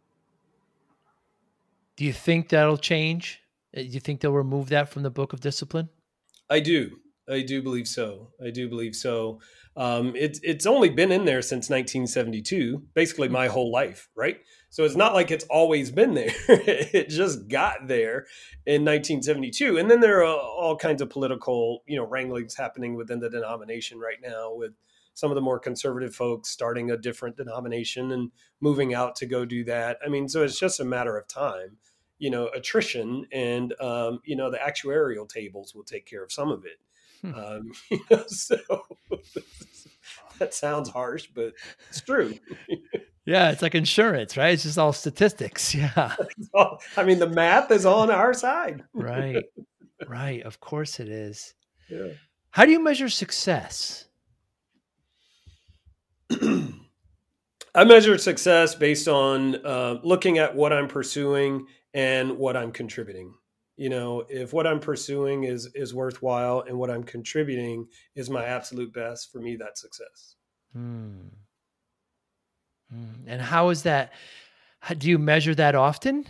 Do you think that'll change? Do you think they'll remove that from the Book of Discipline? I do. I do believe so. I do believe so. Um, it's it's only been in there since nineteen seventy-two, basically my whole life, right? So it's not like it's always been there. It just got there in nineteen seventy-two. And then there are all kinds of political, you know, wranglings happening within the denomination right now, with some of the more conservative folks starting a different denomination and moving out to go do that. I mean, so it's just a matter of time, you know, attrition, and, um, you know, the actuarial tables will take care of some of it. Um, you know, so that sounds harsh, but it's true. Yeah, it's like insurance, right? It's just all statistics. Yeah. Oh, I mean, the math is on our side. Right. Right. Of course it is. Yeah. How do you measure success? I measure success based on uh, looking at what I'm pursuing and what I'm contributing. You know, if what I'm pursuing is is worthwhile and what I'm contributing is my absolute best, for me, that's success. Hmm. Hmm. And how is that? How, do you measure that often?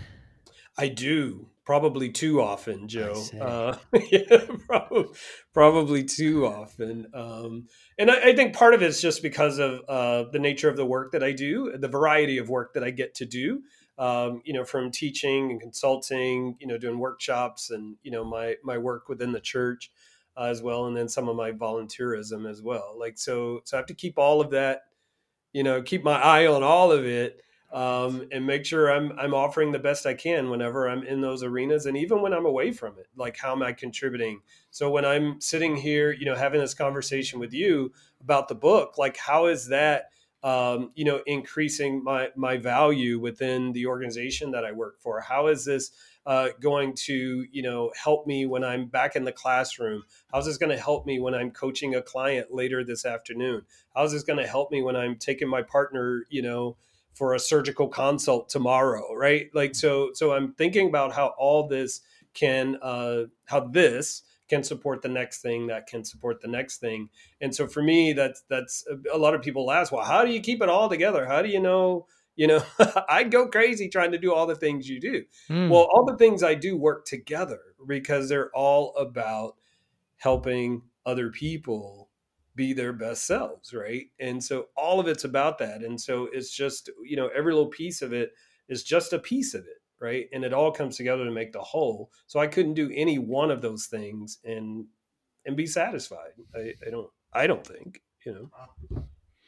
I do. Probably too often, I Joe. see. Uh, yeah, probably, probably too often. Um, and I, I think part of it is just because of uh, the nature of the work that I do, the variety of work that I get to do. Um, you know, from teaching and consulting, you know, doing workshops, and you know, my my work within the church uh, as well, and then some of my volunteerism as well. Like so, so I have to keep all of that, you know, keep my eye on all of it, um, and make sure I'm I'm offering the best I can whenever I'm in those arenas, and even when I'm away from it. Like, how am I contributing? So when I'm sitting here, you know, having this conversation with you about the book, like, how is that, um, you know, increasing my my value within the organization that I work for? How is this uh, going to, you know, help me when I'm back in the classroom? How's this going to help me when I'm coaching a client later this afternoon? How's this going to help me when I'm taking my partner, you know, for a surgical consult tomorrow, right? Like, so, so I'm thinking about how all this can, uh, how this can support the next thing that can support the next thing. And so for me, that's, that's a lot of people ask, well, how do you keep it all together? How do you know, you know, I'd go crazy trying to do all the things you do. Hmm. Well, all the things I do work together because they're all about helping other people be their best selves, right? And so all of it's about that. And so it's just, you know, every little piece of it is just a piece of it, right? And it all comes together to make the whole. So I couldn't do any one of those things and and be satisfied. I, I don't I don't think, you know.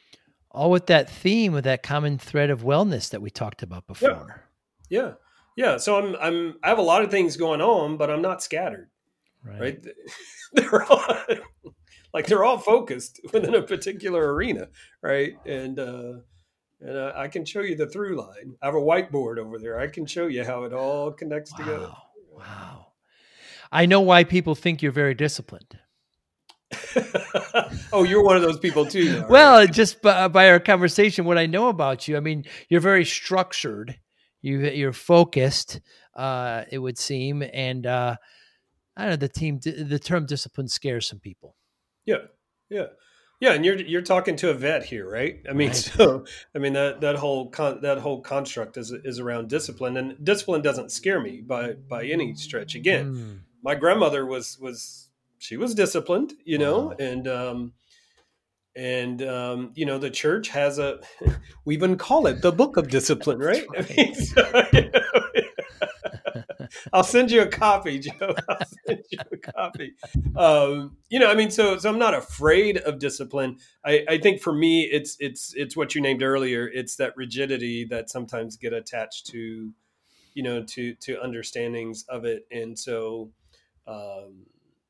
All with that theme of that common thread of wellness that we talked about Yeah. before. Yeah. Yeah. So I'm I'm I have a lot of things going on, but I'm not scattered. Right. Right. They're all like they're all focused within a particular arena, right? And uh, and uh, I can show you the through line. I have a whiteboard over there. I can show you how it all connects Wow. together. Wow. I know why people think you're very disciplined. Oh, you're one of those people too, now, well, right? just by, by our conversation, what I know about you, I mean, you're very structured. You, you're focused, uh, it would seem. And uh, I don't know, the team, the term discipline scares some people. Yeah, yeah, yeah. And you're you're talking to a vet here, right? I mean, Right. so I mean that that whole con, that whole construct is is around discipline, and discipline doesn't scare me by by any stretch. Again, Mm. my grandmother was was she was disciplined, you know, Wow. and um, and um, you know, the church has a we even call it the book of discipline, right? Right. I mean, so, you know, I'll send you a copy, Joe. I'll send you a copy. Um, you know, I mean, so so I'm not afraid of discipline. I, I think for me, it's it's it's what you named earlier. It's that rigidity that sometimes get attached to, you know, to to understandings of it, and so. Um,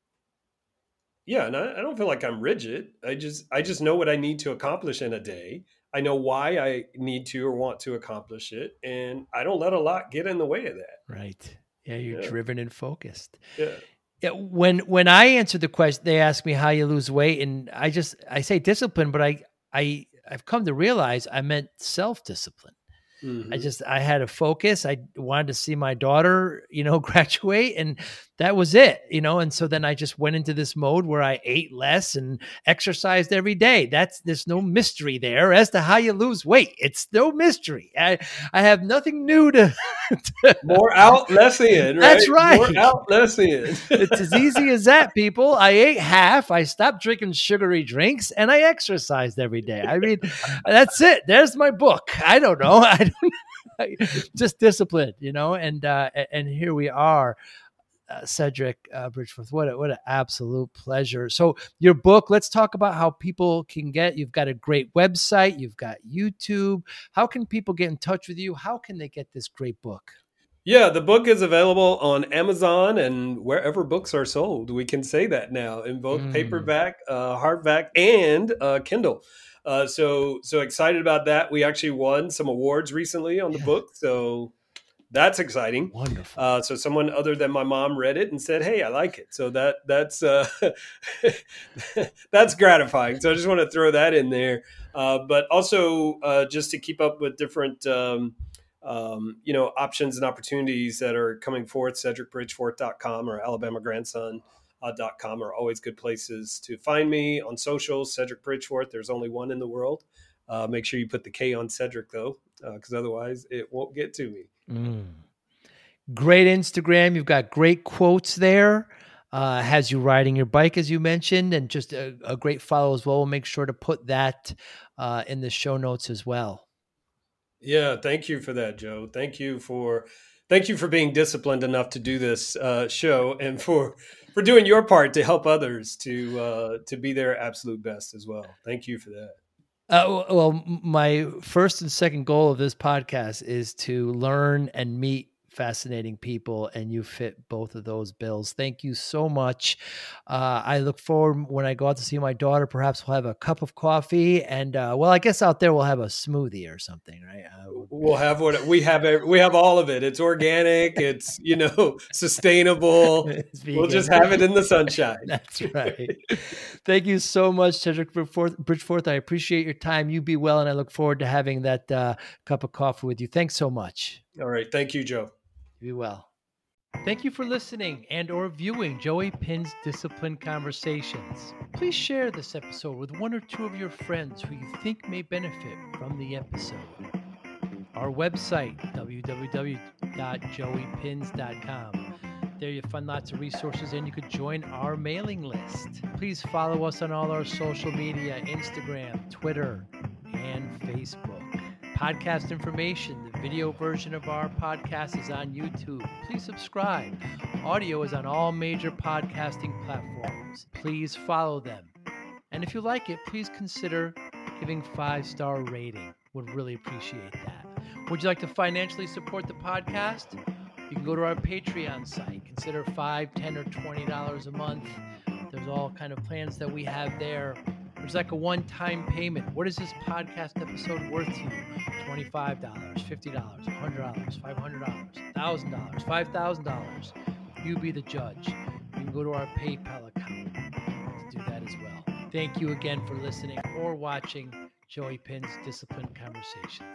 Yeah, and I, I don't feel like I'm rigid. I just I just know what I need to accomplish in a day. I know why I need to or want to accomplish it, and I don't let a lot get in the way of that. Right. Yeah, you're Yeah, driven and focused. yeah. Yeah, when when I answer the question, they ask me how you lose weight, and I just I say discipline, but I I I've come to realize I meant self-discipline. I Hmm. just I had a focus. I wanted to see my daughter, you know, graduate, and that was it, you know. And so then I just went into this mode where I ate less and exercised every day. That's there's no mystery there as to how you lose weight. It's no mystery. I I have nothing new to. to More out, less in, right? That's right. More out, less in. It's as easy as that, people. I ate half. I stopped drinking sugary drinks, and I exercised every day. I mean, that's it. There's my book. I don't know. I don't. Just discipline, you know. And uh, and here we are, uh, Cedric uh, Bridgeforth. What a, what an absolute pleasure. So your book. Let's talk about how people can get. You've got a great website. You've got YouTube. How can people get in touch with you? How can they get this great book? Yeah, the book is available on Amazon and wherever books are sold. We can say that now in both Mm. paperback, uh, hardback, and uh, Kindle. Uh, so so excited about that. We actually won some awards recently on the Yeah. book, so that's exciting. Wonderful. Uh, so someone other than my mom read it and said, "Hey, I like it." So that that's uh, that's gratifying. So I just want to throw that in there. Uh, but also uh, just to keep up with different um, um, you know options and opportunities that are coming forth. Cedric Bridgeforth dot com or Alabama Grandson. Uh, dot com are always good places to find me on social. Cedric Bridgeforth. There's only one in the world. Uh, make sure you put the K on Cedric though, because uh, otherwise it won't get to me. Mm. Great Instagram. You've got great quotes there. Uh, has you riding your bike, as you mentioned, and just a, a great follow as well. We'll make sure to put that uh, in the show notes as well. Yeah, thank you for that, Joe. Thank you for thank you for being disciplined enough to do this uh, show, and for for doing your part to help others to uh, to be their absolute best as well. Thank you for that. Uh, well, my first and second goal of this podcast is to learn and meet fascinating people, and you fit both of those bills. Thank you so much. Uh, I look forward when I go out to see my daughter. Perhaps we'll have a cup of coffee, and uh, well, I guess out there we'll have a smoothie or something, right? Uh, We'll have what we have. We have all of it. It's organic. It's you know sustainable. We'll just have it in the sunshine. That's right. Thank you so much, Cedric Bridgeforth. I appreciate your time. You be well, and I look forward to having that uh, cup of coffee with you. Thanks so much. All right. Thank you, Joe. Be well. Thank you for listening and or viewing Joey Pinn's Discipline Conversations. Please share this episode with one or two of your friends who you think may benefit from the episode. Our website, w w w dot joey pins dot com. There you'll find lots of resources, and you could join our mailing list. Please follow us on all our social media, Instagram, Twitter, and Facebook. Podcast information, the video version of our podcast is on YouTube. Please subscribe. Audio is on all major podcasting platforms. Please follow them. And if you like it, please consider giving five-star rating. Would really appreciate that. Would you like to financially support the podcast? You can go to our Patreon site. Consider five dollars, ten dollars, or twenty dollars a month. There's all kind of plans that we have there. There's like a one-time payment. What is this podcast episode worth to you? twenty-five dollars, fifty dollars, one hundred dollars, five hundred dollars, one thousand dollars, five thousand dollars. You be the judge. You can go to our PayPal account to do that as well. Thank you again for listening or watching Joey Pinn's Discipline Conversation.